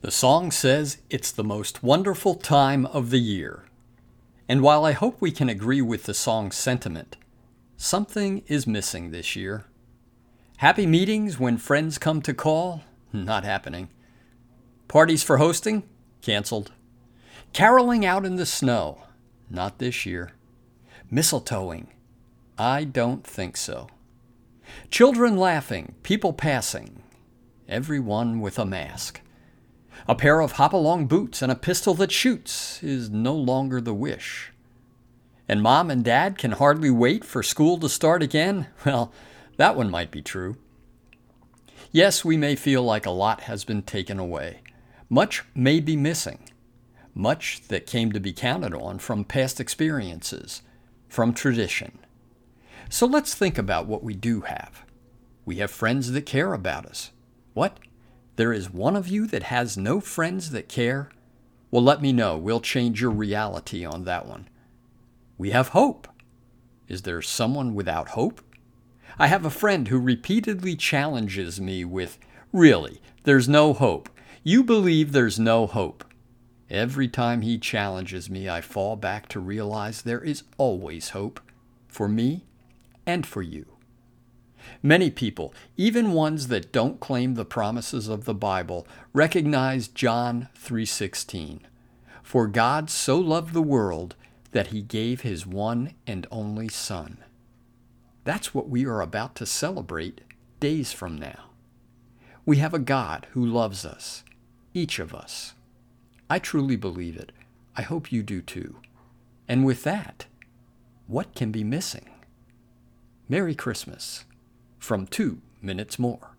The song says it's the most wonderful time of the year. And while I hope we can agree with the song's sentiment, something is missing this year. Happy meetings when friends come to call? Not happening. Parties for hosting? Canceled. Caroling out in the snow? Not this year. Mistletoeing? I don't think so. Children laughing, people passing, everyone with a mask. A pair of hop-along boots and a pistol that shoots is no longer the wish. And mom and dad can hardly wait for school to start again? Well, that one might be true. Yes, we may feel like a lot has been taken away. Much may be missing. Much that came to be counted on from past experiences, from tradition. So let's think about what we do have. We have friends that care about us. What? There is one of you that has no friends that care? Well, let me know. We'll change your reality on that one. We have hope. Is there someone without hope? I have a friend who repeatedly challenges me with, "Really, there's no hope. You believe there's no hope." Every time he challenges me, I fall back to realize there is always hope for me and for you. Many people, even ones that don't claim the promises of the Bible, recognize John 3:16. For God so loved the world that he gave his one and only Son. That's what we are about to celebrate days from now. We have a God who loves us, each of us. I truly believe it. I hope you do too. And with that, what can be missing? Merry Christmas from 2 Minutes More.